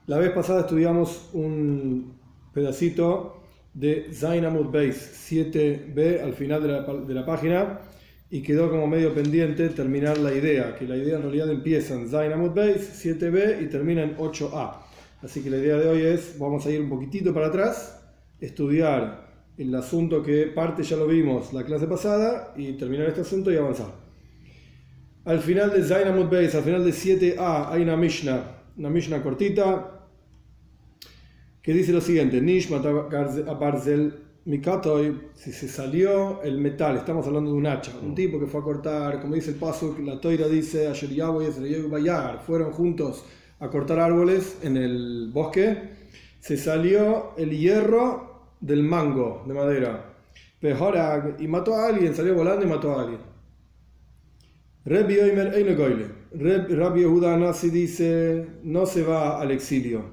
La vez pasada estudiamos un pedacito de Zain Amud Beis 7b al final de la página y quedó como medio pendiente terminar la idea, que la idea en realidad empieza en Zain Amud Beis 7b y termina en 8a. Así que la idea de hoy es, vamos a ir un poquitito para atrás, estudiar el asunto que parte ya lo vimos la clase pasada y terminar este asunto y avanzar. Al final de Zain Amud Beis, al final de 7a, hay una Mishnah cortita que dice lo siguiente: Nishmat Barzel Mikatoy, si se salió el metal, estamos hablando de un hacha, un tipo que fue a cortar, como dice el pasuk, la Toira dice, Asher Yavo y Esreyeu Bayar, fueron juntos a cortar árboles en el bosque, se salió el hierro del mango de madera, Pehorag, y mató a alguien, salió volando y mató a alguien. Rabbi Oimer Einegoyle, Rabbi Yehuda Anasi dice, no se va al exilio.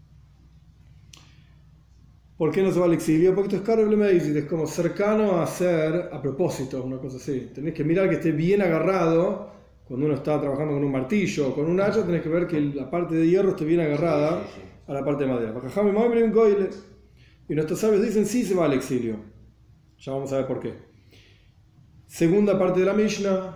¿Por qué no se va al exilio? Porque esto es caro, es como cercano a hacer a propósito, una cosa así. Tenés que mirar que esté bien agarrado. Cuando uno está trabajando con un martillo o con un hacha, tenés que ver que la parte de hierro esté bien agarrada a la parte de madera. Y nuestros sabios dicen sí se va al exilio. Ya vamos a ver por qué. Segunda parte de la Mishnah,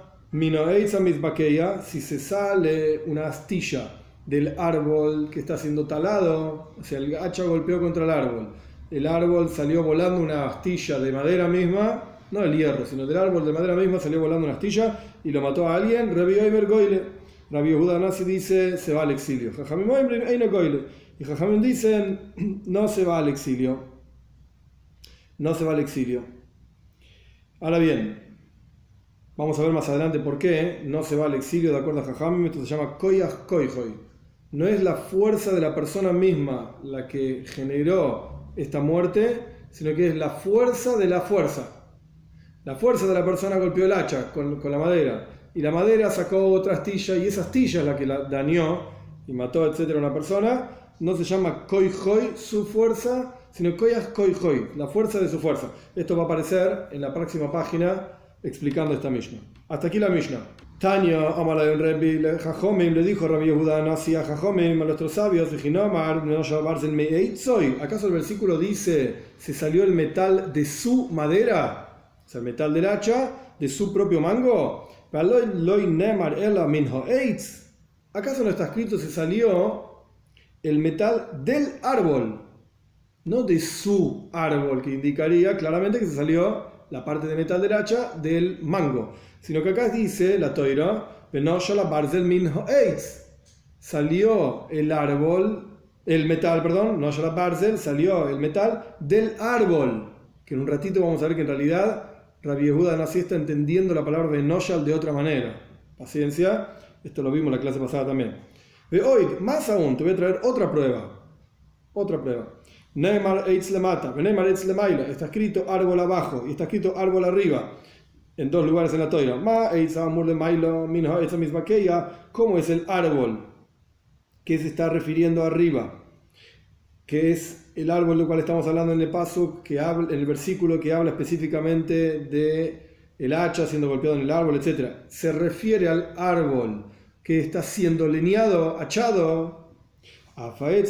si se sale una astilla del árbol que está siendo talado, o sea, el hacha golpeó contra el árbol salió volando una astilla de madera misma, no del hierro, sino del árbol de madera misma, salió volando una astilla y lo mató a alguien, Rabbi Oimer Goyle, Rabbi Yehuda Anasi dice, se va al exilio. Jajamim Oimer Eine Goyle, y Jajamim dicen, no se va al exilio. No se va al exilio. Ahora bien, vamos a ver más adelante por qué no se va al exilio de acuerdo a Jajamim. Esto se llama Koyach Koyhoi. No es la fuerza de la persona misma la que generó esta muerte, sino que es la fuerza de la fuerza. La fuerza de la persona golpeó el hacha con la madera, y la madera sacó otra astilla, y esa astilla es la que la dañó y mató, etcétera, a una persona. No se llama Koyhoi, su fuerza, sino Koyach Koyhoi, la fuerza de su fuerza. Esto va a aparecer en la próxima página explicando esta Mishnah. Hasta aquí la Mishnah. Tanya, Amala del Rebbe, Jajomim, le dijo Rabbi Yehuda Anasi a Jajomim, a nuestros sabios, ¿acaso el versículo dice, se salió el metal de su madera? O sea, el metal del hacha, de su propio mango. ¿Acaso no está escrito, se salió el metal del árbol? No de su árbol, que indicaría claramente que se salió la parte de metal del hacha del mango, sino que acá dice la Toira, salió el metal, salió el metal del árbol, que en un ratito vamos a ver que en realidad Rabbi Yehuda Anasi está entendiendo la palabra Benoshal de otra manera. Paciencia, esto lo vimos en la clase pasada también. Pero hoy, más aún, te voy a traer otra prueba. Neymar Eitz Lemata, Neymar Eitz Lemaila, está escrito árbol abajo y está escrito árbol arriba, en dos lugares en la Toira. ¿Cómo es el árbol que se está refiriendo arriba? Que es el árbol del cual estamos hablando en el pasuk, en el versículo que habla específicamente de el hacha siendo golpeado en el árbol, etc. Se refiere al árbol que está siendo leñado, hachado. De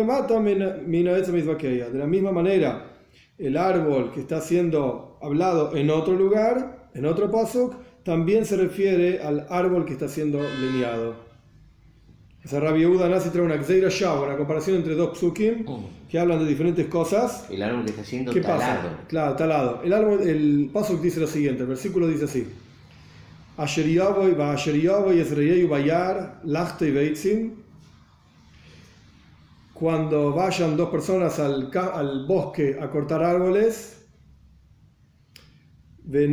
la misma manera, el árbol que está siendo hablado en otro lugar, en otro pasuk, también se refiere al árbol que está siendo leñado. Esa Rabbi Yehuda Anasi trae una Gzeira Shava, una comparación entre dos psukim que hablan de diferentes cosas. El árbol que está siendo ¿Qué talado. pasa? Claro, talado. El pasuk dice lo siguiente, el versículo dice así: Asher Yavoy Esreyeu Bayar Lachtei Veitzim. Cuando vayan dos personas al bosque a cortar árboles, hay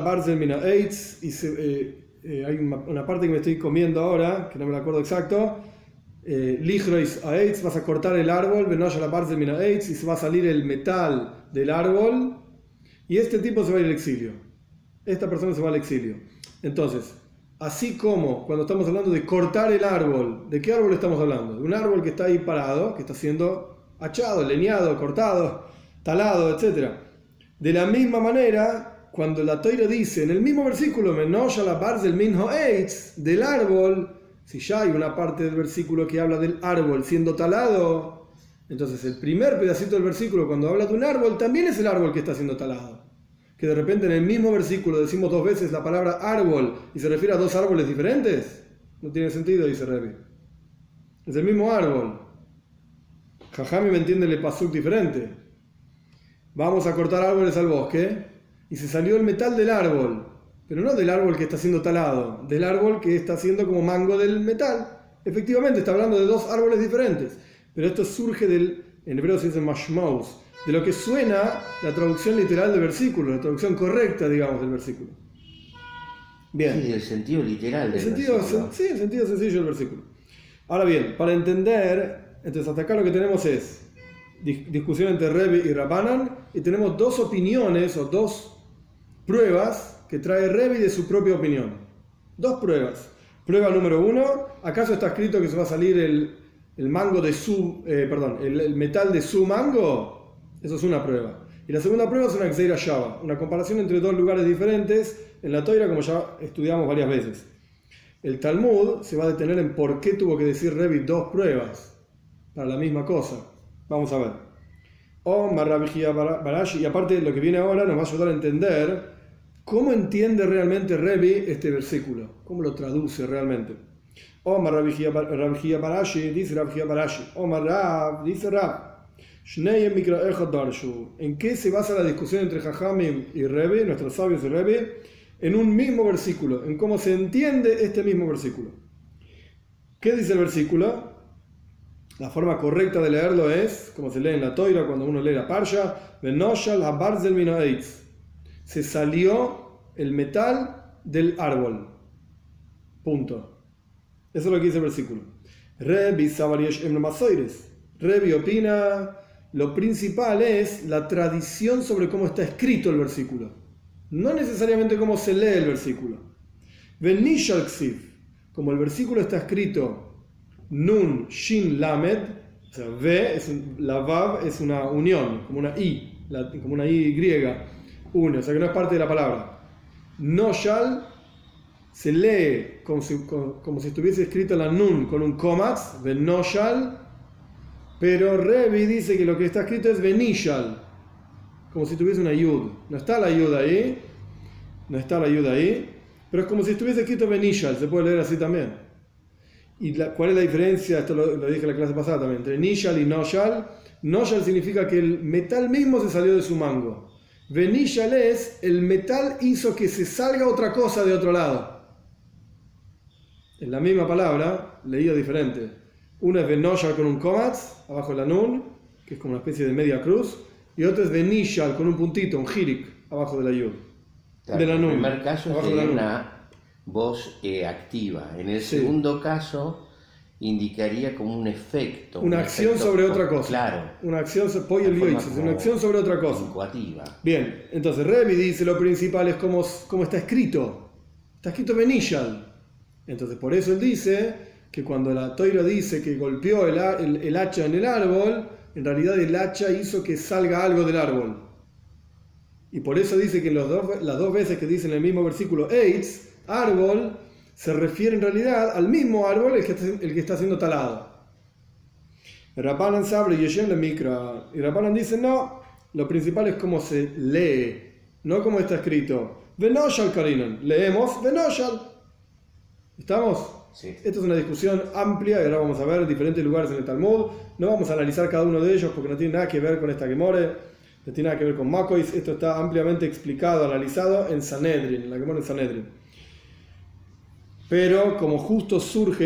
una parte que me estoy comiendo ahora, que no me la acuerdo exacto. Vas a cortar el árbol, y se va a salir el metal del árbol, y este tipo se va a ir al exilio. Esta persona se va al exilio. Entonces, así como cuando estamos hablando de cortar el árbol, ¿de qué árbol estamos hablando? De un árbol que está ahí parado, que está siendo hachado, leñado, cortado, talado, etc. De la misma manera, cuando la Toira dice en el mismo versículo, del árbol Si ya hay una parte del versículo que habla del árbol siendo talado, entonces el primer pedacito del versículo cuando habla de un árbol también es el árbol que está siendo talado. Que de repente en el mismo versículo decimos dos veces la palabra árbol y se refiere a dos árboles diferentes, no tiene sentido, dice Rebbe. Es el mismo árbol. Jajami me entiende el pasuk diferente. Vamos a cortar árboles al bosque y se salió el metal del árbol, pero no del árbol que está siendo talado, del árbol que está siendo como mango del metal. Efectivamente está hablando de dos árboles diferentes, pero esto surge en hebreo se dice mashmaus, de lo que suena la traducción literal del versículo, la traducción correcta, digamos, del versículo. Bien. Sí, el sentido literal del versículo. Sí, el sentido sencillo del versículo. Ahora bien, para entender, entonces hasta acá lo que tenemos es discusión entre Rebbe y Rabbanan, y tenemos dos opiniones o dos pruebas que trae Rebbe de su propia opinión. Dos pruebas. Prueba número 1, ¿acaso está escrito que se va a salir el mango de su, el metal de su mango? Eso es una prueba. Y la segunda prueba es una Gzeira Shava, una comparación entre dos lugares diferentes en la Toira, como ya estudiamos varias veces. El Talmud se va a detener en por qué tuvo que decir Rebbe dos pruebas para la misma cosa. Vamos a ver. Omar Rabbi Hia Barashi, y aparte lo que viene ahora nos va a ayudar a entender cómo entiende realmente Rebbe este versículo, cómo lo traduce realmente. Omar Rabbi Hia Barashi, dice Rabbi Hia Barashi. Omar Rab, dice Rab. ¿En qué se basa la discusión entre Jajamim y Rebbe, nuestros sabios y Rebbe? En un mismo versículo, en cómo se entiende este mismo versículo. ¿Qué dice el versículo? La forma correcta de leerlo es, como se lee en la Toira cuando uno lee la Parsha, se salió el metal del árbol. Punto. Eso es lo que dice el versículo. Rebbe opina, lo principal es la tradición sobre cómo está escrito el versículo. No necesariamente cómo se lee el versículo. Venishal Ksiv, como el versículo está escrito Nun, Shin, Lamed, o sea, la Vav es una unión, como una I griega, une, o sea que no es parte de la palabra. Noshal se lee como si estuviese escrito la Nun con un comas, Venoshal, pero Rebbe dice que lo que está escrito es Venishal, como si tuviese una Yud. No está la Yud ahí, pero es como si estuviese escrito Venishal, se puede leer así también. ¿Y cuál es la diferencia? Esto lo dije en la clase pasada también, entre Nishal y Noshal. Noshal significa que el metal mismo se salió de su mango. Venishal es, el metal hizo que se salga otra cosa de otro lado. Es la misma palabra, leído diferente. Una es Venoshal con un komatz, abajo la nun, que es como una especie de media cruz, y otra es Venishal con un puntito, un jirik, abajo de la yud. Claro, de la nun. En el primer caso es una voz activa. En el segundo caso indicaría como un efecto. Una acción sobre otra cosa. Claro. Una acción, una acción sobre otra cosa. Incoativa. Bien, entonces Rebbe dice lo principal es cómo está escrito. Está escrito Benishal. Entonces por eso él dice que cuando la Toira dice que golpeó el hacha en el árbol, en realidad el hacha hizo que salga algo del árbol. Y por eso dice que las dos veces que dice en el mismo versículo Eitz, árbol, se refiere en realidad al mismo árbol el que está siendo talado. Rabbanan sabre y Yeshem le mikra. Y Rabbanan dice, no, lo principal es cómo se lee, no cómo está escrito. Venoshal Karinan, leemos Venoshal. ¿Estamos? Sí. Esta es una discusión amplia y ahora vamos a ver diferentes lugares en el Talmud. No vamos a analizar cada uno de ellos porque no tiene nada que ver con esta Gemore, no tiene nada que ver con Makois. Esto está ampliamente explicado, analizado en Sanedrin, en la Gemore en Sanedrin. Pero como justo surge,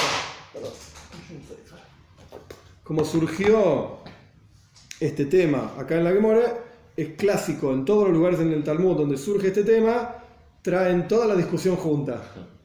como surgió este tema acá en la Gemore, es clásico en todos los lugares en el Talmud donde surge este tema, traen toda la discusión junta.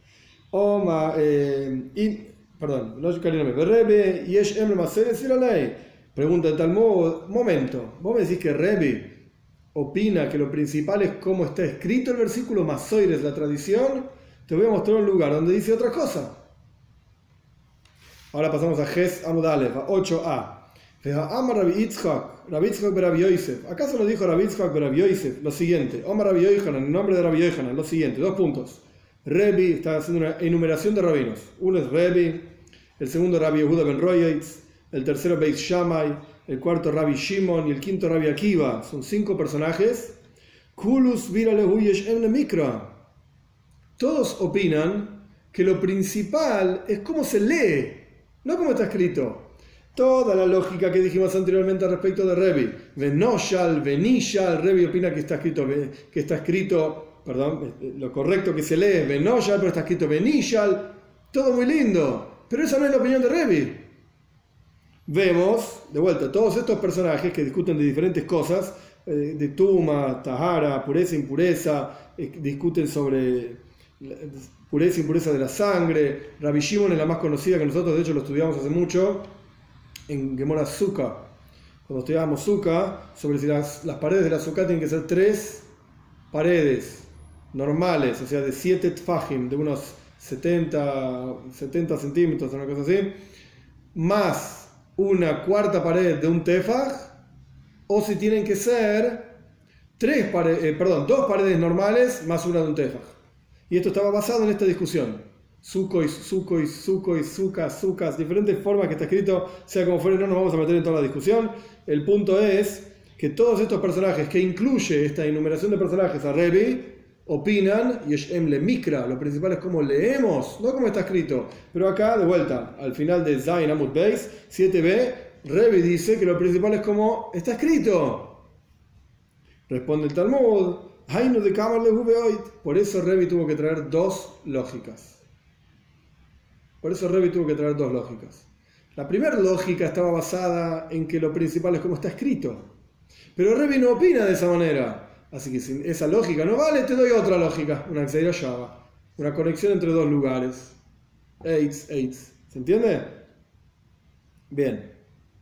Pregunta el Talmud, momento, vos me decís que Rebbe opina que lo principal es cómo está escrito el versículo, Masoir es la tradición. Te voy a mostrar un lugar donde dice otra cosa. Ahora pasamos a Ges Amud Aleph, a 8a. Amar Rabbi Yitzchak Rabbi Yosef. ¿Acaso no dijo Rabbi Yitzchak Rabbi Yosef lo siguiente? Omar Rabbi Yochanan, en nombre de Rabbi Yochanan, lo siguiente, 2 puntos. Rebbe está haciendo una enumeración de rabinos. Uno es Rebbe, el segundo Rabbi Yehuda ben Royetz, el tercero Beis Shammai, el cuarto Rabbi Shimon y el quinto Rabbi Akiva. Son 5 personajes. Kulus vira lehuyesh en la mikra. Todos opinan que lo principal es cómo se lee, no cómo está escrito. Toda la lógica que dijimos anteriormente respecto de Rebbe, Venoshal, Venishal, Rebbe opina que está escrito, lo correcto que se lee es Venoshal, pero está escrito Venishal, todo muy lindo, pero esa no es la opinión de Rebbe. Vemos, de vuelta, todos estos personajes que discuten de diferentes cosas, de Tuma, Tahara, pureza, impureza, discuten sobre pureza e impureza de la sangre. Rabbi Shimon es la más conocida, que nosotros de hecho lo estudiamos hace mucho en Gemara Sukkah, cuando estudiábamos Sukkah, sobre si las paredes de la Sukkah tienen que ser 3 paredes normales, o sea, de 7 tfajim, de unos 70 centímetros, una cosa así, más una cuarta pared de un tefaj, o si tienen que ser 2 paredes normales más una de un tefaj. Y esto estaba basado en esta discusión. Sukas, diferentes formas que está escrito, sea como fuere, no nos vamos a meter en toda la discusión. El punto es que todos estos personajes, que incluye esta enumeración de personajes a Rebbe, opinan, Yeshem le mikra, lo principal es cómo leemos, no cómo está escrito. Pero acá, de vuelta, al final de Zayin Amud Beis, 7b, Rebbe dice que lo principal es cómo está escrito. Responde el Talmud, por eso Rebbe tuvo que traer 2 lógicas. La primera lógica estaba basada en que lo principal es cómo está escrito. Pero Rebbe no opina de esa manera. Así que si esa lógica no vale, te doy otra lógica. Una Xeira-Shava. Una conexión entre 2 lugares. ¿Se entiende? Bien.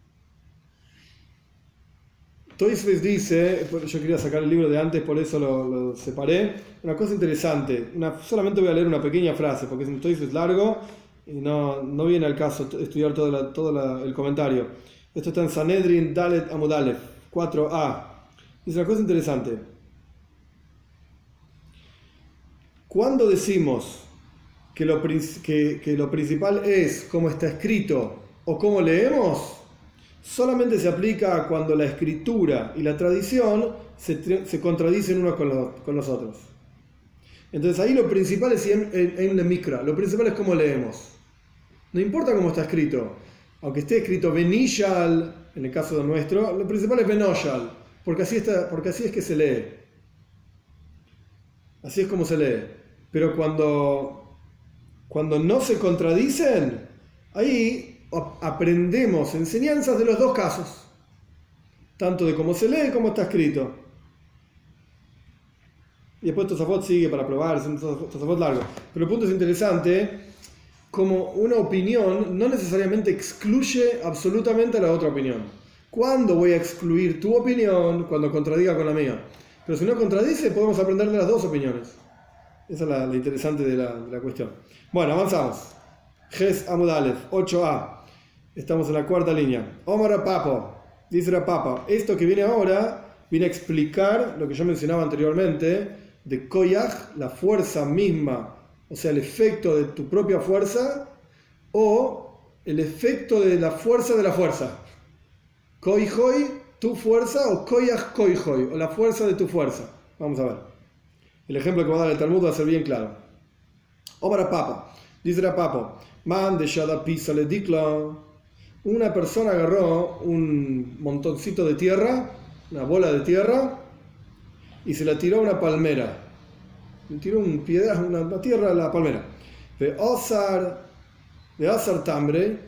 Toisves dice, yo quería sacar el libro de antes, por eso lo separé. Una cosa interesante. Solamente voy a leer una pequeña frase, porque es un Toisves largo. Y no viene al caso estudiar todo el comentario. Esto está en Sanedrin Dalet Amud Aleph 4a. Dice una cosa interesante. Cuando decimos que lo principal es cómo está escrito o cómo leemos, solamente se aplica cuando la escritura y la tradición se contradicen unos con los otros. Entonces ahí lo principal es en la mikra, lo principal es cómo leemos. No importa cómo está escrito, aunque esté escrito Benishal, en el caso de nuestro, lo principal es Benoshal, porque así es que se lee. Así es como se lee. Pero cuando no se contradicen, ahí aprendemos enseñanzas de los 2 casos, tanto de cómo se lee como está escrito. Y después Tosafot sigue para probar, es un Tosafot largo. Pero el punto es interesante. Como una opinión no necesariamente excluye absolutamente a la otra opinión. ¿Cuándo voy a excluir tu opinión? Cuando contradiga con la mía. Pero si no contradice, podemos aprender de las 2 opiniones. Esa es la interesante de la cuestión. Bueno, avanzamos. Ges Amud Aleph 8a. Estamos en la 4ª línea. Omar Rapapo. Dice Rapapo. Esto que viene ahora viene a explicar lo que yo mencionaba anteriormente de Koyach, la fuerza misma. O sea, el efecto de tu propia fuerza o el efecto de la fuerza de la fuerza. Koihoy, tu fuerza, o Koyach Koihoy, o la fuerza de tu fuerza. Vamos a ver. El ejemplo que va a dar el Talmud va a ser bien claro. Omar Papa, dice Rapapo, man de Shada Pisa le dikla. Una persona agarró un montoncito de tierra, una bola de tierra, y se la tiró a una palmera. Le tiró un pedazo, una tierra a la palmera. De Azar Tambre,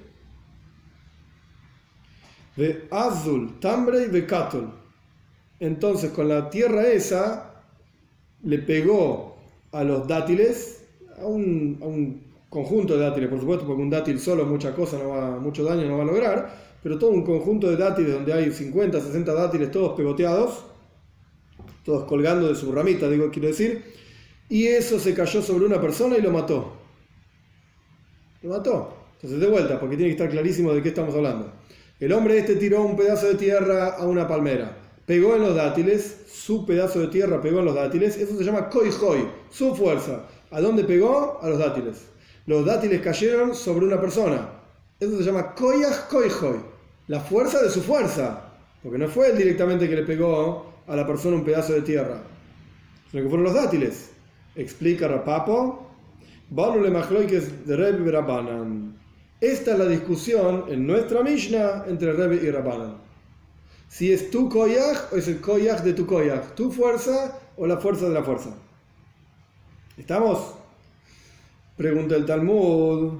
de Azul Tambre y de Katul. Entonces con la tierra esa le pegó a los dátiles, a un conjunto de dátiles, por supuesto, porque un dátil solo mucho daño no va a lograr, pero todo un conjunto de dátiles donde hay 50, 60 dátiles todos pegoteados, todos colgando de su ramita, quiero decir. Y eso se cayó sobre una persona y lo mató. Lo mató. Entonces, de vuelta, porque tiene que estar clarísimo de qué estamos hablando. El hombre tiró un pedazo de tierra a una palmera. Pegó en los dátiles, su pedazo de tierra pegó en los dátiles. Eso se llama koihoy, su fuerza. ¿A dónde pegó? A los dátiles. Los dátiles cayeron sobre una persona. Eso se llama koyach koijoy, la fuerza de su fuerza. Porque no fue él directamente que le pegó a la persona un pedazo de tierra, sino que fueron los dátiles. Explica Rapapo. de Rebbe y Rabbanan. Esta es la discusión en nuestra Mishnah entre Rebbe y Rabbanan. Si es tu koyach o es el koyach de tu koyach, tu fuerza o la fuerza de la fuerza. ¿Estamos? Pregunta el Talmud.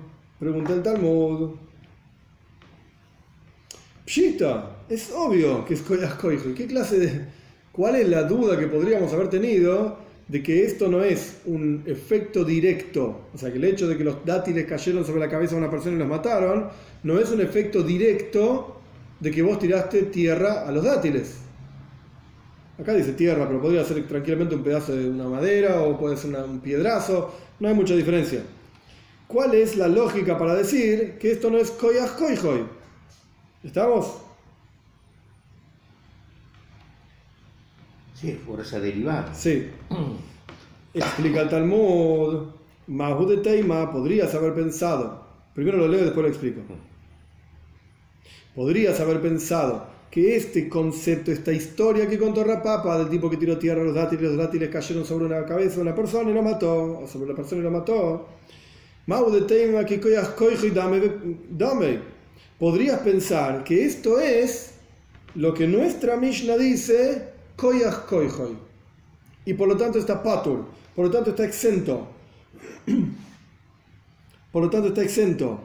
Pshita, es obvio que es koyach koijo. ¿Cuál es la duda que podríamos haber tenido de que esto no es un efecto directo? O sea, que el hecho de que los dátiles cayeron sobre la cabeza de una persona y los mataron, no es un efecto directo de que vos tiraste tierra a los dátiles. Acá dice tierra, pero podría ser tranquilamente un pedazo de una madera o puede ser un piedrazo, no hay mucha diferencia. ¿Cuál es la lógica para decir que esto no es koyach koijoy? ¿Estamos? Sí, fuerza derivada. Sí. Explica el Talmud. Mahu de Teima, podrías haber pensado. Primero lo leo y después lo explico. Podrías haber pensado que este concepto, esta historia que contó Rapapa del tipo que tiró tierra a los dátiles cayeron sobre una cabeza de una persona y lo mató, o sobre la persona y lo mató. Mahu de Teima, que koyach koijoy dame. Podrías pensar que esto es lo que nuestra Mishnah dice, koyach koijoy, y por lo tanto está patur, por lo tanto está exento. Por lo tanto está exento.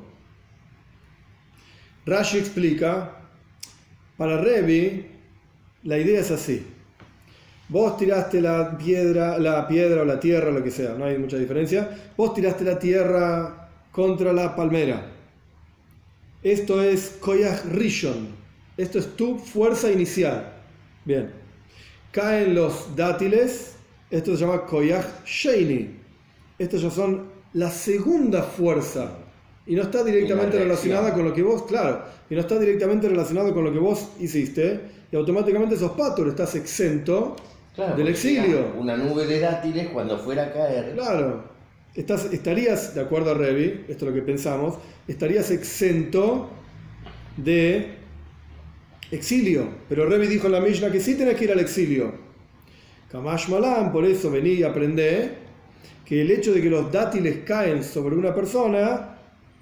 Rashi explica, para Rebbe la idea es así: vos tiraste la piedra o la tierra, lo que sea, no hay mucha diferencia. Vos tiraste la tierra contra la palmera. Esto es koyach rishon, esto es tu fuerza inicial. Bien. Caen los dátiles, esto se llama koyach sheini. Estos ya son la segunda fuerza y no está directamente relacionada con lo que vos, y no está directamente relacionado con lo que vos hiciste, y automáticamente sos patur, estás exento del exilio. Una nube de dátiles cuando fuera a caer. Claro. Estarías, de acuerdo a Rebbe, esto es lo que pensamos, estarías exento de exilio. Pero Rebbe dijo en la Mishnah que sí tenés que ir al exilio. Kamash Malan, por eso vení y aprendé que el hecho de que los dátiles caen sobre una persona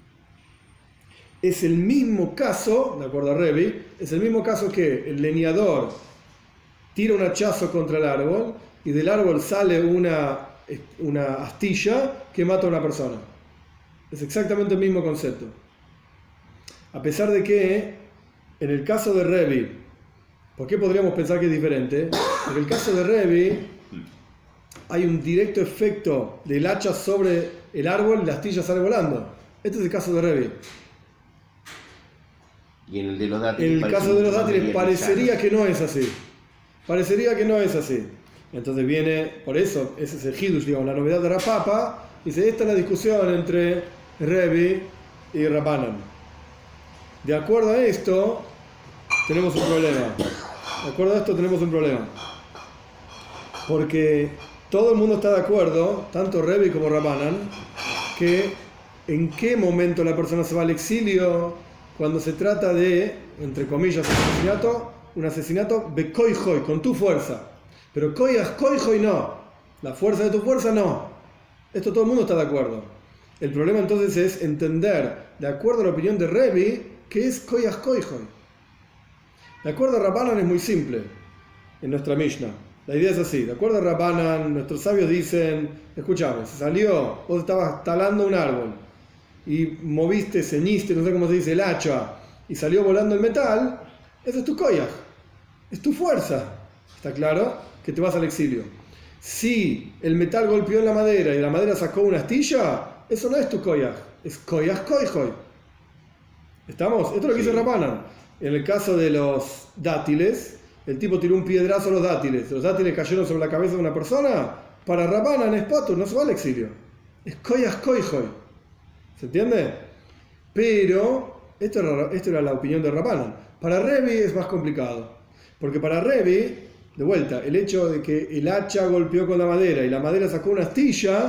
es el mismo caso, de acuerdo a Rebbe, es el mismo caso que el leñador tira un hachazo contra el árbol y del árbol sale una astilla que mata a una persona. Es exactamente el mismo concepto. A pesar de que en el caso de Rebbe, ¿por qué podríamos pensar que es diferente? Porque en el caso de Rebbe hay un directo efecto del hacha sobre el árbol y la astilla sale volando. Este es el caso de Rebbe. Y en el de los dátiles, en el caso de los dátiles parecería que no es así. Parecería que no es así. Entonces viene, por eso, ese es el Hidush, digamos, la novedad de Rapapa. Dice, esta es la discusión entre Rebbe y Rabbanan. De acuerdo a esto, tenemos un problema. Porque todo el mundo está de acuerdo, tanto Rebbe como Rabbanan, que en qué momento la persona se va al exilio cuando se trata de, entre comillas, un asesinato bekoijoy, con tu fuerza. Pero koyach koijoy no. La fuerza de tu fuerza no. Esto todo el mundo está de acuerdo. El problema entonces es entender, de acuerdo a la opinión de Rebbe, qué es koyach koijoy. De acuerdo a Rabbanan es muy simple en nuestra Mishnah. La idea es así. De acuerdo a Rabbanan, nuestros sabios dicen, escuchame, se salió, vos estabas talando un árbol y moviste, ceñiste, no sé cómo se dice, el hacha, y salió volando el metal, eso es tu koyach, es tu fuerza. ¿Está claro? Que te vas al exilio. Si el metal golpeó en la madera y la madera sacó una astilla, eso no es tu koyach, es koyach koijoy. ¿Estamos? Esto es lo que dice Rabbanan. En el caso de los dátiles, el tipo tiró un piedrazo a los dátiles cayeron sobre la cabeza de una persona, para Rabbanan es patur, no se va al exilio, es koyach koijoy. ¿Se entiende? Pero esto era la opinión de Rabbanan. Para Rebbe es más complicado, porque para Rebbe, de vuelta, el hecho de que el hacha golpeó con la madera y la madera sacó una astilla,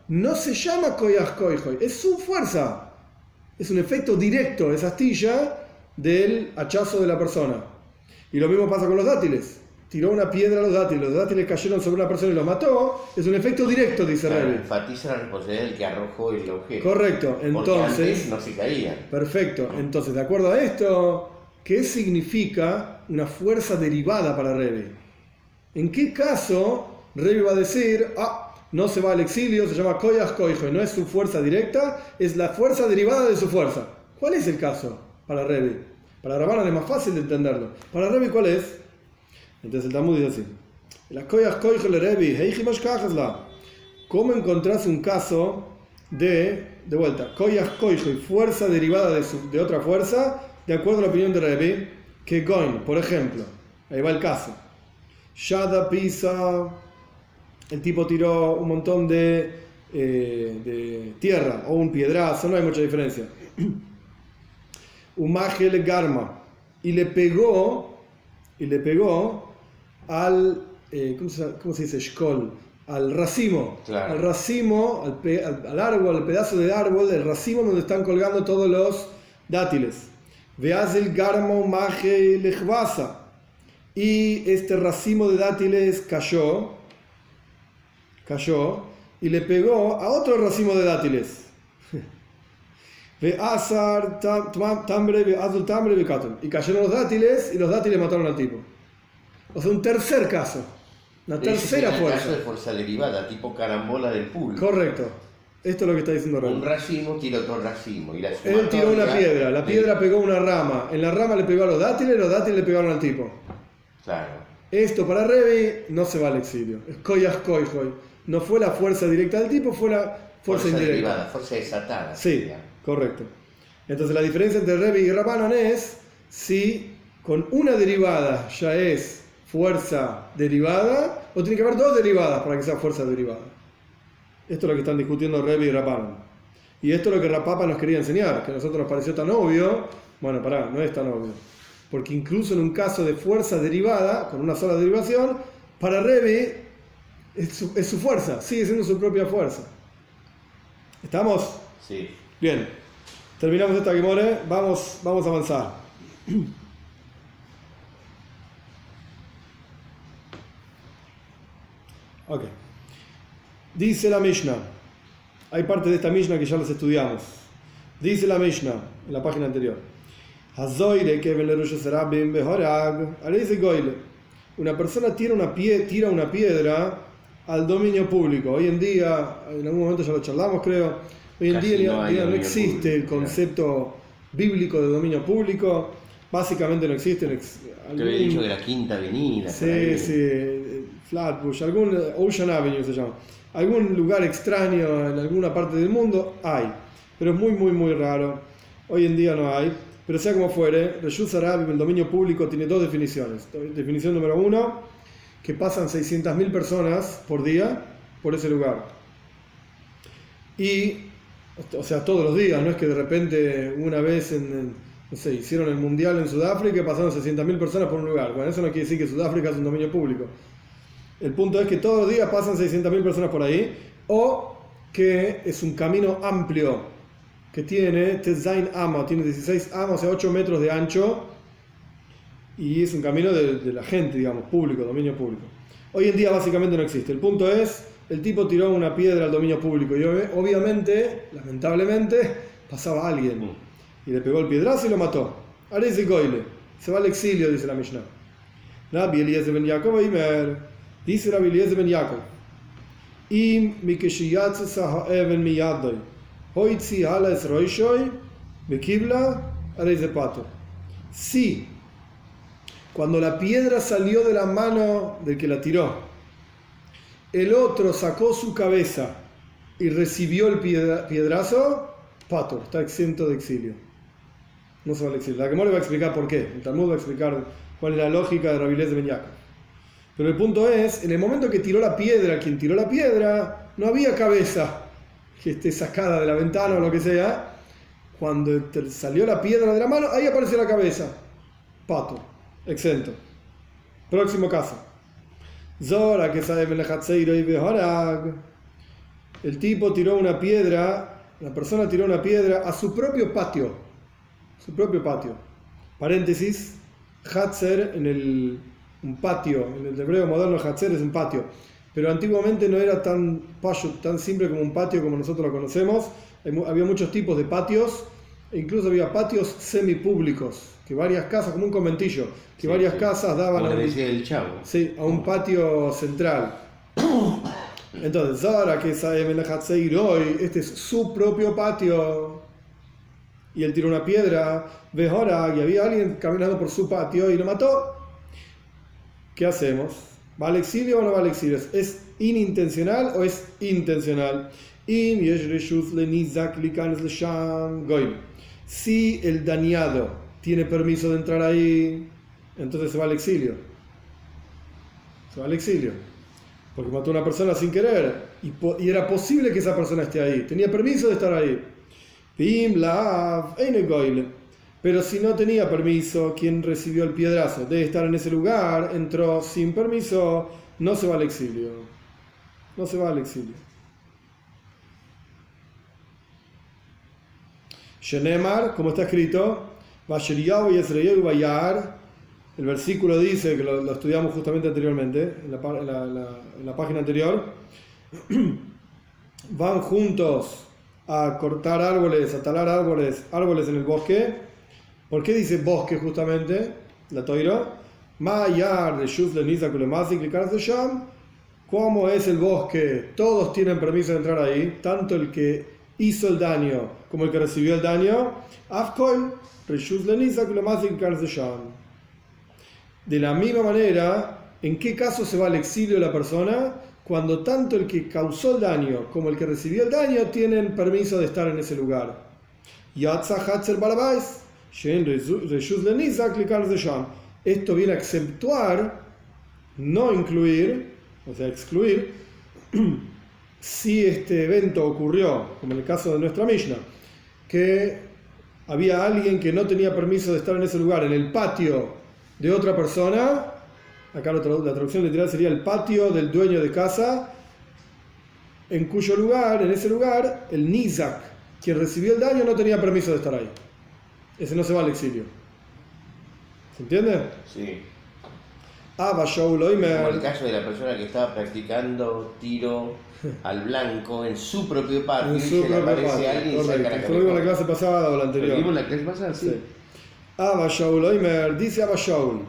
no se llama koyach koijoy, es su fuerza. Es un efecto directo, es astilla del hachazo de la persona. Y lo mismo pasa con los dátiles. Tiró una piedra a los dátiles cayeron sobre una persona y los mató. Es un efecto directo, dice Rebbe. Enfatiza la responsabilidad del que arrojó el objeto. Correcto, entonces. Porque antes no se caían. Perfecto, entonces, de acuerdo a esto, ¿qué significa una fuerza derivada para Rebbe? ¿En qué caso Rebbe va a decir, no se va al exilio, se llama koyach koijoy, no es su fuerza directa, es la fuerza derivada de su fuerza? ¿Cuál es el caso para Rebbe? Para Rabbanan es más fácil de entenderlo. Para Rebbe, ¿cuál es? Entonces el Talmud dice así: la koyach koijoy le Rebbe, heichi mashkachasla. ¿Cómo encontrás un caso de vuelta, koyach koijoy, fuerza derivada de otra fuerza, de acuerdo a la opinión de Rebbe, que goin, por ejemplo, ahí va el caso. Shada pisa, el tipo tiró un montón de tierra o un piedrazo, no hay mucha diferencia. Umagel garma, y le pegó al, ¿cómo se dice? Shkol, al racimo, claro. Al racimo, al árbol, al pedazo de árbol, el racimo donde están colgando todos los dátiles. Veazil garma umagel lechvasa, y este racimo de dátiles cayó y le pegó a otro racimo de dátiles. Y cayeron los dátiles y los dátiles mataron al tipo. O sea, un tercer caso, una tercera fuerza. Caso de fuerza derivada, tipo carambola del público. Correcto. Esto es lo que está diciendo Rebbe. Un racimo tira otro racimo. Y él tiró una piedra, la piedra pegó una rama, en la rama le pegó a los dátiles le pegaron al tipo. Claro. Esto para Rebbe no se va al exilio. Es koyach koijoy. No fue la fuerza directa del tipo, fue la fuerza indirecta. Derivada, fuerza desatada. Sí, digamos. Correcto. Entonces la diferencia entre Rebbe y Rabbanan es si con una derivada ya es fuerza derivada o tiene que haber dos derivadas para que sea fuerza derivada. Esto es lo que están discutiendo Rebbe y Rabbanan. Y esto es lo que Rapapa nos quería enseñar, que a nosotros nos pareció tan obvio. Bueno, no es tan obvio. Porque incluso en un caso de fuerza derivada, con una sola derivación, para Rebbe es su fuerza, sigue siendo su propia fuerza. ¿Estamos? Sí. Bien. Terminamos esta Gemore, vamos a avanzar. Ok. Dice la Mishnah. Hay parte de esta Mishnah que ya las estudiamos. Dice la Mishnah en la página anterior. Una persona tira una piedra al dominio público. Hoy en día, en algún momento ya lo charlamos, creo. Hoy en día no existe el concepto bíblico de dominio público. Básicamente no existe. Te había dicho de la Quinta Avenida. Sí, Flatbush, algún Ocean Avenue se llama. Algún lugar extraño en alguna parte del mundo hay, pero es muy, muy, muy raro. Hoy en día no hay. Pero sea como fuere, Reshut Sarabim, el dominio público, tiene dos definiciones. Definición número uno, que pasan 600.000 personas por día por ese lugar. Y, o sea, todos los días, no es que de repente una vez no sé, hicieron el mundial en Sudáfrica y pasaron 600.000 personas por un lugar. Bueno, eso no quiere decir que Sudáfrica es un dominio público. El punto es que todos los días pasan 600.000 personas por ahí, o que es un camino amplio, que tiene Tezain Ama, tiene 16 amos, o sea, 8 metros de ancho, y es un camino de la gente, digamos, público, dominio público. Hoy en día básicamente no existe. El punto es, el tipo tiró una piedra al dominio público, y obviamente, lamentablemente, pasaba alguien, y le pegó el piedrazo y lo mató. Ahora dice Goyle, se va al exilio, dice la Mishnah. Rabbi Eliezer ben Yaakov Aimer, dice Rabbi Eliezer ben Yaakov, Im mikeshiyatz ha'even miyadoi, hoitzi hala es roishoy, bekibla, areize pato. Sí, cuando la piedra salió de la mano del que la tiró, el otro sacó su cabeza y recibió el piedrazo, pato, está exento de exilio. No se va al exilio. La Gemara va a explicar por qué. El Talmud va a explicar cuál es la lógica de Rabbi Eliezer ben Yaakov. Pero el punto es, en el momento que tiró la piedra, quien tiró la piedra, no había cabeza que esté sacada de la ventana o lo que sea. Cuando salió la piedra de la mano, ahí apareció la cabeza. Pato, exento. Próximo caso. Zora que sabe el tipo tiró una piedra, la persona tiró una piedra a su propio patio. Paréntesis, Hatzer, un patio, en el hebreo moderno Hatzer es un patio, pero antiguamente no era tan simple como un patio como nosotros lo conocemos. Había muchos tipos de patios, e incluso había patios semipúblicos, que varias casas, como un conventillo, que varias casas daban a un patio central. Entonces, ahora que hoy, este es su propio patio, y él tiró una piedra, ves ahora, y había alguien caminando por su patio y lo mató, ¿qué hacemos? ¿Va al exilio o no va al exilio? ¿Es inintencional o es intencional? Si el dañado tiene permiso de entrar ahí, entonces se va al exilio. Porque mató a una persona sin querer y era posible que esa persona esté ahí, tenía permiso de estar ahí. Pero si no tenía permiso, quien recibió el piedrazo de estar en ese lugar, entró sin permiso, no se va al exilio. Shenemar, como está escrito, el versículo dice, que lo estudiamos justamente anteriormente, en la página anterior, van juntos a cortar árboles, a talar árboles en el bosque. ¿Por qué dice bosque justamente? La Toiro. ¿Cómo es el bosque? Todos tienen permiso de entrar ahí, tanto el que hizo el daño como el que recibió el daño. De la misma manera, ¿en qué caso se va al exilio la persona? Cuando tanto el que causó el daño como el que recibió el daño tienen permiso de estar en ese lugar. Esto viene a exceptuar, no incluir, o sea, excluir, si este evento ocurrió, como en el caso de nuestra Mishnah, que había alguien que no tenía permiso de estar en ese lugar, en el patio de otra persona. Acá la traducción literal sería el patio del dueño de casa, en cuyo lugar, en ese lugar, el Nizak, quien recibió el daño, no tenía permiso de estar ahí. Ese no se va al exilio. ¿Se entiende? Sí. Como el caso de la persona que estaba practicando tiro al blanco en su propio patio y se le aparece alguien y saca la cabeza. Lo vimos en la clase pasada o la anterior. ¿Lo vimos en la clase pasada? Sí. Abba Shaul Oimer, dice Abba Shaul.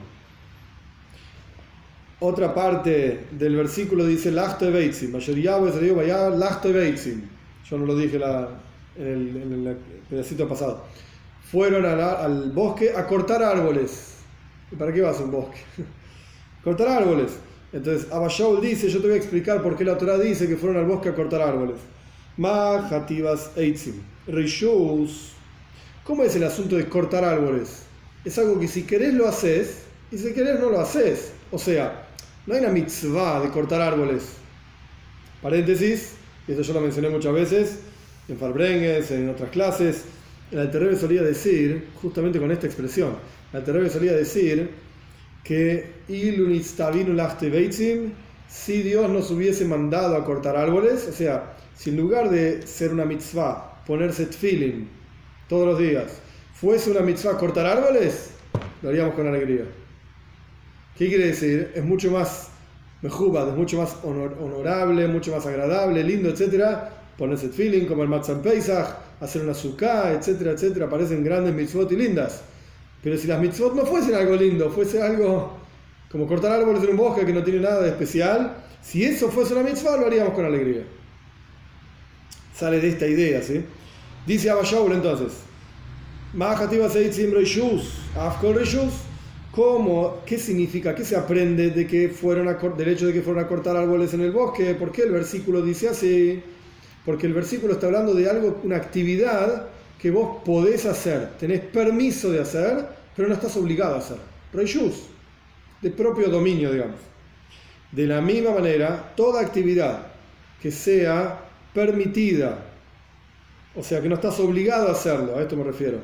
Otra parte del versículo dice Lachto Beitzim. Lachto Beitzim. Yo no lo dije en el pedacito pasado. Fueron al bosque a cortar árboles. ¿Y para qué vas a un bosque? Cortar árboles. Entonces Abba Shaul dice, yo te voy a explicar por qué la Torah dice que fueron al bosque a cortar árboles. Mahativas Eitzim. Rishus. ¿Cómo es el asunto de cortar árboles? Es algo que si querés lo haces y si querés no lo haces. O sea, no hay una mitzvah de cortar árboles. Paréntesis, y esto yo lo mencioné muchas veces, en Farbrenges, en otras clases. El Alter Rebbe solía decir, justamente con esta expresión, el Alter Rebbe solía decir que si Dios nos hubiese mandado a cortar árboles, o sea, si en lugar de ser una mitzvah, ponerse tefilin todos los días, fuese una mitzvah cortar árboles, lo haríamos con alegría. ¿Qué quiere decir? Es mucho más mejubad, es mucho más honorable, mucho más agradable, lindo, etcétera, ponerse tefilin, comer matzah en Pesach, hacer una sukkah, etcétera, etcétera, parecen grandes mitzvot y lindas. Pero si las mitzvot no fuesen algo lindo, fuese algo como cortar árboles en un bosque que no tiene nada de especial, si eso fuese una mitzvah, lo haríamos con alegría. Sale de esta idea, ¿sí? Dice Abba Shaul entonces, ¿qué significa? ¿Qué se aprende del hecho de que fueron a cortar árboles en el bosque? ¿Por qué el versículo dice así? Porque el versículo está hablando de algo, una actividad que vos podés hacer, tenés permiso de hacer, pero no estás obligado a hacer. Reishus, de propio dominio, digamos. De la misma manera, toda actividad que sea permitida, o sea, que no estás obligado a hacerlo, a esto me refiero,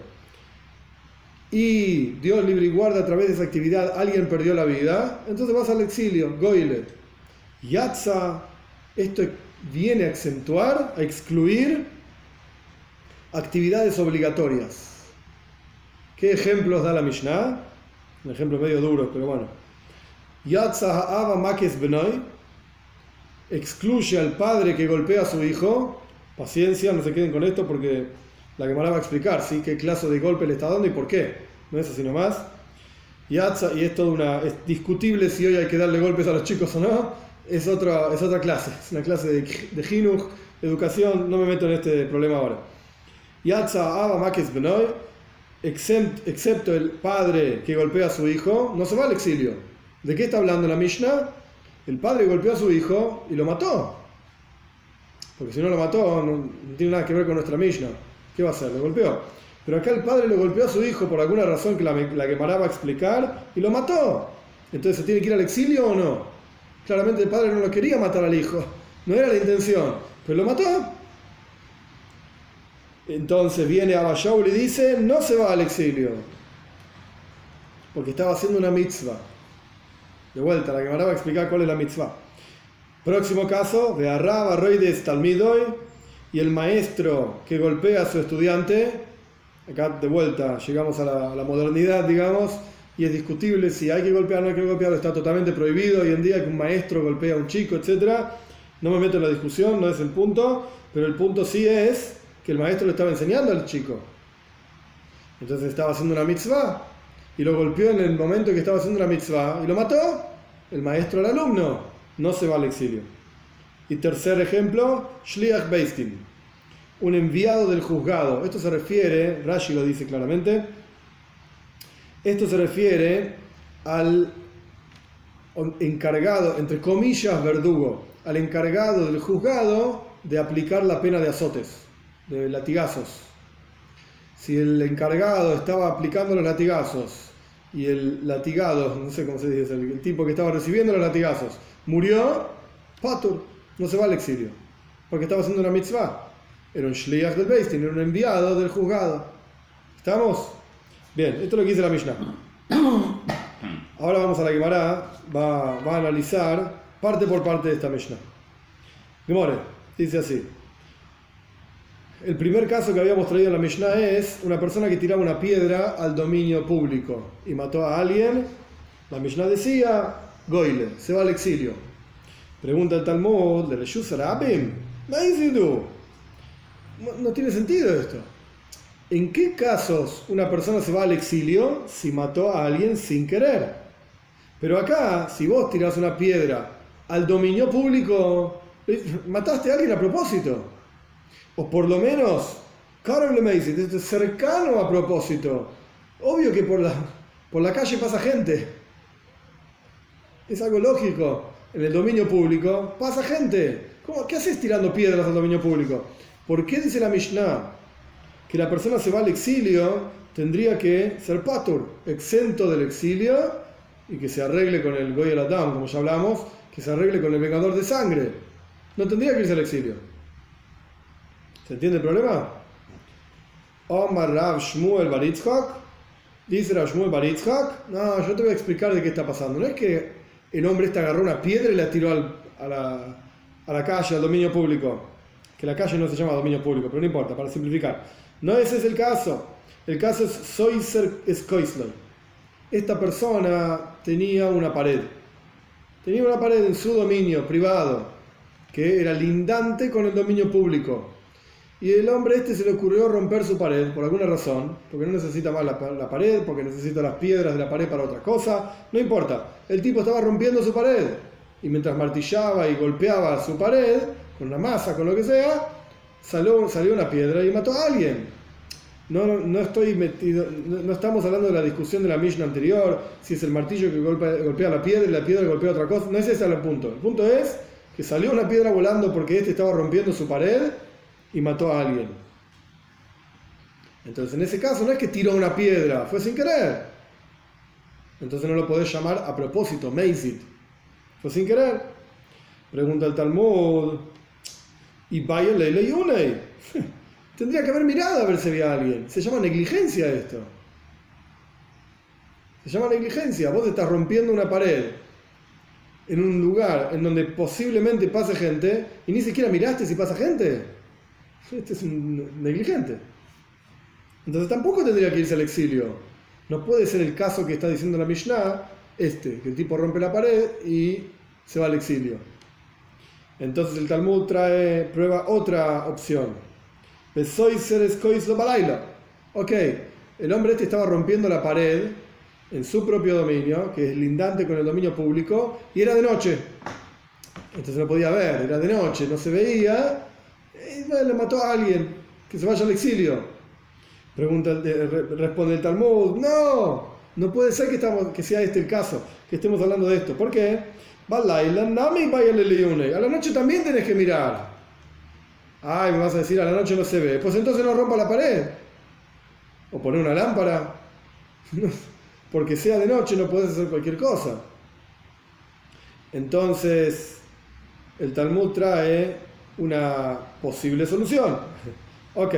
y Dios libre y guarda a través de esa actividad alguien perdió la vida, entonces vas al exilio, Goyle. Yatza, esto viene a acentuar, a excluir actividades obligatorias. ¿Qué ejemplos da la Mishnah? Un ejemplo medio duro, pero bueno. Yatza ha'ava makes benoi, excluye al padre que golpea a su hijo. Paciencia, no se queden con esto porque la Gemara va a explicar, ¿sí?, qué clase de golpe le está dando y por qué. No es así nomás. Yatza, y es es discutible si hoy hay que darle golpes a los chicos o no, es otra clase, es una clase de jinuj, educación, no me meto en este problema ahora. Yatza ava makes benoi, excepto el padre que golpea a su hijo, no se va al exilio. ¿De qué está hablando la Mishnah? El padre golpeó a su hijo y lo mató. Porque si no lo mató, no tiene nada que ver con nuestra Mishnah. ¿Qué va a hacer? Lo golpeó. Pero acá el padre lo golpeó a su hijo por alguna razón que la Gemara va a explicar y lo mató. Entonces, ¿se tiene que ir al exilio o no? Claramente el padre no lo quería matar al hijo. No era la intención, pero lo mató. Entonces viene Abba Shaul y dice, no se va al exilio, porque estaba haciendo una mitzvah. De vuelta, la Gemara va a explicar cuál es la mitzvah. Próximo caso, de Arraba Roides Talmidoy, y el maestro que golpea a su estudiante. Acá de vuelta llegamos a la modernidad, digamos, y es discutible si hay que golpear o no hay que golpear, está totalmente prohibido hoy en día que un maestro golpea a un chico, etc. No me meto en la discusión, no es el punto, pero el punto sí es que el maestro le estaba enseñando al chico. Entonces estaba haciendo una mitzvah y lo golpeó en el momento que estaba haciendo una mitzvah y lo mató. El maestro al alumno no se va al exilio. Y tercer ejemplo, Shliach Beistin, un enviado del juzgado. Esto se refiere, Rashi lo dice claramente, esto se refiere al encargado, entre comillas, verdugo, al encargado del juzgado de aplicar la pena de azotes, de latigazos. Si el encargado estaba aplicando los latigazos y el latigado, no sé cómo se dice, el tipo que estaba recibiendo los latigazos murió, patur, no se va al exilio, porque estaba haciendo una mitzvah. Era un shliach del Beis Din, era un enviado del juzgado. ¿Estamos? Bien, esto es lo que dice la Mishnah. Ahora vamos a la Gemara, va a analizar parte por parte de esta Mishnah. Gemore dice así. El primer caso que habíamos traído en la Mishnah es una persona que tiraba una piedra al dominio público y mató a alguien. La Mishnah decía, Goyle, se va al exilio. Pregunta el Talmud, ¿de Reshus Rabim? No tiene sentido esto. ¿En qué casos una persona se va al exilio si mató a alguien sin querer? Pero acá, si vos tirás una piedra al dominio público, mataste a alguien a propósito. O por lo menos, cercano a propósito. Obvio que por la calle pasa gente. Es algo lógico. En el dominio público pasa gente. ¿Qué haces tirando piedras al dominio público? ¿Por qué dice la Mishnah que la persona se va al exilio? Tendría que ser patur, exento del exilio, y que se arregle con el Goy el Adam, como ya hablamos, que se arregle con el vengador de sangre. No tendría que irse al exilio. ¿Se entiende el problema? Omar Rav Shmuel Bar Yitzhak, dice Rav Shmuel Bar Yitzhak, no, yo te voy a explicar de qué está pasando. No es que el hombre agarró una piedra y la tiró a la calle, al dominio público. Que la calle no se llama dominio público, pero no importa, para simplificar. No ese es el caso. El caso es Soiser Skoisler. Esta persona tenía una pared. Tenía una pared en su dominio privado, que era lindante con el dominio público. Y el hombre se le ocurrió romper su pared por alguna razón, porque no necesita más la pared, porque necesita las piedras de la pared para otra cosa, no importa. El tipo estaba rompiendo su pared, y mientras martillaba y golpeaba su pared, con una masa, con lo que sea, salió una piedra y mató a alguien. No estoy metido, no estamos hablando de la discusión de la Mishnah anterior, si es el martillo que golpea la piedra y la piedra golpea otra cosa, no es ese el punto. El punto es que salió una piedra volando porque estaba rompiendo su pared y mató a alguien. Entonces en ese caso no es que tiró una piedra, fue sin querer. Entonces no lo podés llamar a propósito, meizit. Fue sin querer. Pregunta el Talmud, y vaya Leile y Unei. Tendría que haber mirado a ver si había alguien. Se llama negligencia esto. Se llama negligencia. Vos estás rompiendo una pared en un lugar en donde posiblemente pase gente y ni siquiera miraste si pasa gente, este es un negligente. Entonces tampoco tendría que irse al exilio. No puede ser el caso que está diciendo la Mishnah, que el tipo rompe la pared y se va al exilio. Entonces el Talmud prueba otra opción. Ok, el hombre estaba rompiendo la pared en su propio dominio, que es lindante con el dominio público, y era de noche. Entonces no podía ver, era de noche, no se veía, y le mató a alguien, que se vaya al exilio. Responde el Talmud, no puede ser que sea este el caso, que estemos hablando de esto. ¿Por qué? A la noche también tenés que mirar. Ay, me vas a decir, a la noche no se ve. Pues entonces no rompa la pared. O poner una lámpara. Porque sea de noche no podés hacer cualquier cosa. Entonces, el Talmud trae una posible solución. Ok.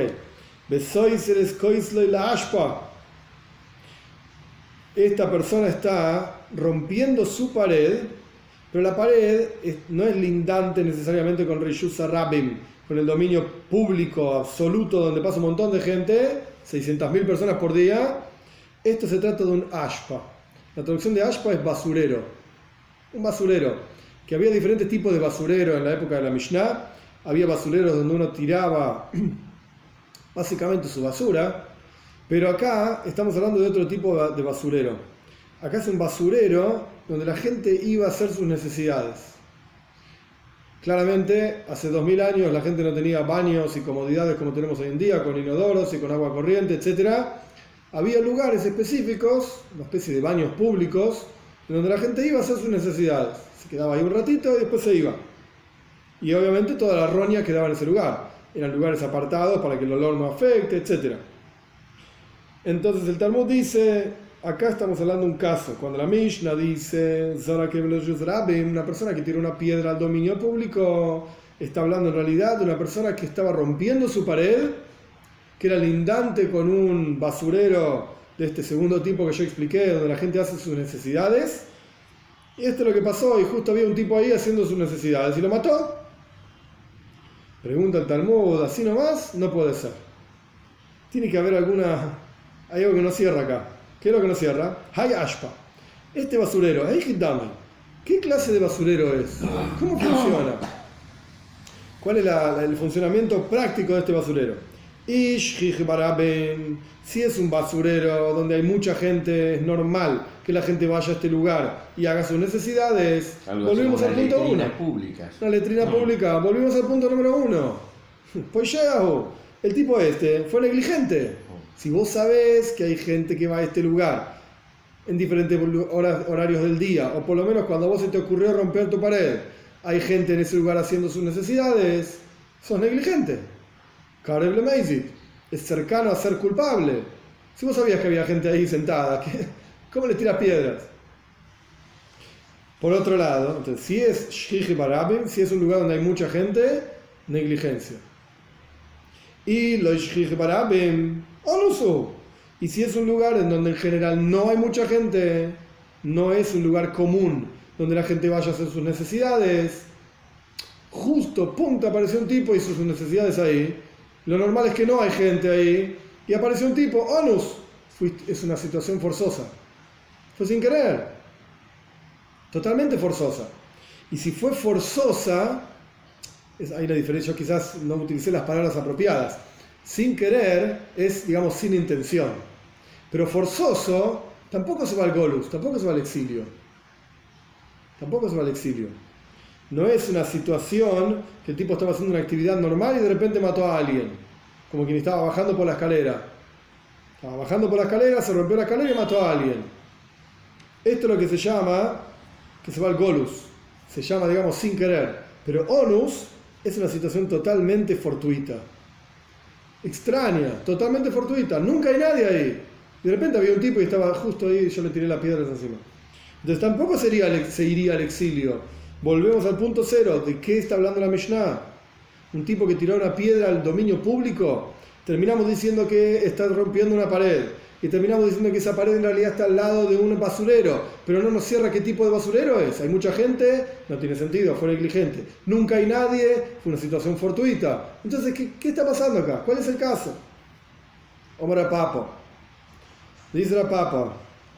Esta persona está rompiendo su pared, pero la pared no es lindante necesariamente con Rishus Rabim, con el dominio público absoluto donde pasa un montón de gente, 600.000 personas por día. Esto se trata de un ashpa. La traducción de ashpa es basurero. Un basurero. Que había diferentes tipos de basurero en la época de la Mishnah. Había basureros donde uno tiraba básicamente su basura. Pero acá estamos hablando de otro tipo de basurero. Acá es un basurero donde la gente iba a hacer sus necesidades. Claramente, hace 2000 años la gente no tenía baños y comodidades como tenemos hoy en día, con inodoros y con agua corriente, etc. Había lugares específicos, una especie de baños públicos, donde la gente iba a hacer sus necesidades. Se quedaba ahí un ratito y después se iba. Y obviamente toda la roña quedaba en ese lugar. Eran lugares apartados para que el olor no afecte, etc. Entonces el Talmud dice, acá estamos hablando de un caso, cuando la Mishnah dice, una persona que tira una piedra al dominio público, está hablando en realidad de una persona que estaba rompiendo su pared, que era lindante con un basurero de este segundo tipo que yo expliqué, donde la gente hace sus necesidades. Y esto es lo que pasó, y justo había un tipo ahí haciendo sus necesidades, y lo mató. Pregunta el Talmud, así nomás, no puede ser. Tiene que haber hay algo que no cierra acá. ¿Qué es lo que no cierra? Hay ashpa. Este basurero, ¿qué clase de basurero es? ¿Cómo funciona? ¿Cuál es el funcionamiento práctico de este basurero? Si es un basurero donde hay mucha gente, es normal que la gente vaya a este lugar y haga sus necesidades. Volvemos al punto 1. Una letrina pública. Volvimos al punto número 1. Pues ya, el tipo fue negligente. Si vos sabés que hay gente que va a este lugar en diferentes horarios del día, o por lo menos cuando a vos se te ocurrió romper tu pared, hay gente en ese lugar haciendo sus necesidades, sos negligente. Es cercano a ser culpable. Si vos sabías que había gente ahí sentada, ¿cómo le tiras piedras? Por otro lado, entonces, si es shchichi barabim, si es un lugar donde hay mucha gente, negligencia. Y lo shchichi barabim, onusu. Y si es un lugar en donde en general no hay mucha gente, no es un lugar común donde la gente vaya a hacer sus necesidades, justo, punto, apareció un tipo y hizo sus necesidades ahí. Lo normal es que no hay gente ahí y apareció un tipo, onus. Es una situación forzosa. Fue sin querer. Totalmente forzosa. Y si fue forzosa, hay la diferencia, yo quizás no utilicé las palabras apropiadas. Sin querer es, digamos, sin intención. Pero forzoso, tampoco se va al golus, tampoco se va al exilio. Tampoco se va al exilio. No es una situación que el tipo estaba haciendo una actividad normal y de repente mató a alguien. Como quien estaba bajando por la escalera. Estaba bajando por la escalera, se rompió la escalera y mató a alguien. Esto es lo que se llama, que se va al golus. Se llama, digamos, sin querer. Pero onus es una situación totalmente fortuita. Extraña, totalmente fortuita. Nunca hay nadie ahí. De repente había un tipo y estaba justo ahí y yo le tiré la piedra encima. Entonces tampoco se iría al exilio. Volvemos al punto 0. ¿De qué está hablando la Mishnah? Un tipo que tiró una piedra al dominio público. Terminamos diciendo que está rompiendo una pared. y terminamos diciendo que esa pared en realidad está al lado de un basurero, pero no nos cierra qué tipo de basurero es. Hay mucha gente, no tiene sentido, fue negligente. Nunca hay nadie, fue una situación fortuita. Entonces, ¿qué está pasando acá? ¿Cuál es el caso? Omar Papa. Dice la Papa,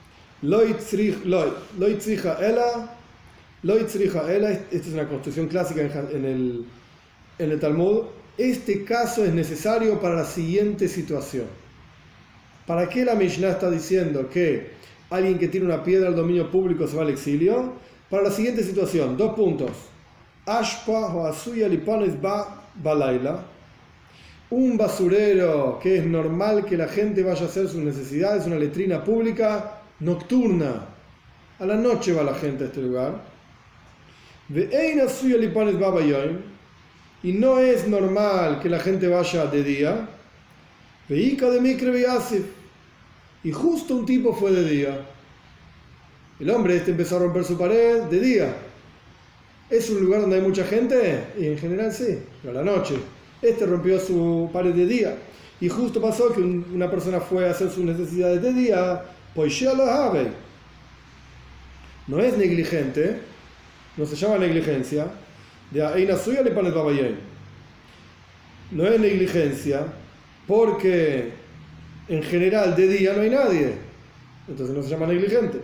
esta es una construcción clásica en el Talmud. Este caso es necesario para la siguiente situación. ¿Para qué la Mishnah está diciendo que alguien que tiene una piedra al dominio público se va al exilio? Para la siguiente situación, 2 puntos. Ashpa o asuya lipanes ba balayla. Un basurero que es normal que la gente vaya a hacer sus necesidades, una letrina pública nocturna. A la noche va la gente a este lugar. Ve'ein asuya lipanes ba bayoin. Y no es normal que la gente vaya de día. Veika de mikre be'asif. Y justo un tipo fue de día. El hombre empezó a romper su pared de día. ¿Es un lugar donde hay mucha gente? Y en general sí, pero a la noche. Rompió su pared de día. Y justo pasó que una persona fue a hacer sus necesidades de día. Pues ya lo sabe. No es negligente. No se llama negligencia. No es negligencia porque en general de día no hay nadie, entonces no se llama negligente.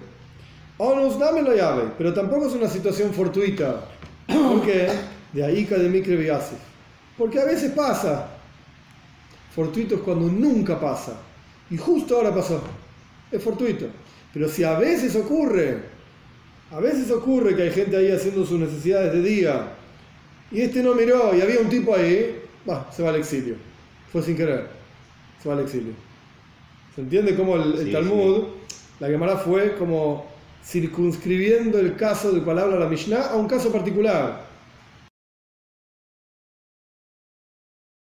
Pero tampoco es una situación fortuita. ¿Por qué? De ahí de mikre biasif. Porque a veces pasa. Fortuito es cuando nunca pasa y justo ahora pasó, es fortuito. Pero si a veces ocurre que hay gente ahí haciendo sus necesidades de día y no miró y había un tipo ahí, se va al exilio. Fue sin querer, se va al exilio. ¿Se entiende cómo el Talmud, la Gemara fue como circunscribiendo el caso del cual habla la Mishnah a un caso particular?